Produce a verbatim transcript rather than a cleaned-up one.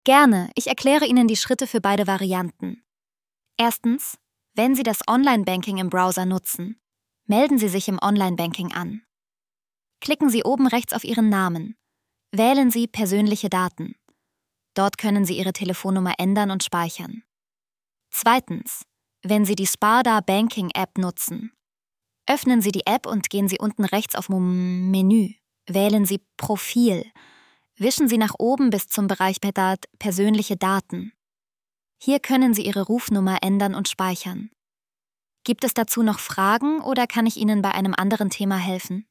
Gerne, ich erkläre Ihnen die Schritte für beide Varianten. Erstens, wenn Sie das Online-Banking im Browser nutzen, melden Sie sich im Online-Banking an. Klicken Sie oben rechts auf Ihren Namen. Wählen Sie Persönliche Daten. Dort können Sie Ihre Telefonnummer ändern und speichern. Zweitens, wenn Sie die Sparda Banking App nutzen, öffnen Sie die App und gehen Sie unten rechts auf Menü. Wählen Sie Profil. Wischen Sie nach oben bis zum Bereich Persönliche Daten. Hier können Sie Ihre Rufnummer ändern und speichern. Gibt es dazu noch Fragen oder kann ich Ihnen bei einem anderen Thema helfen?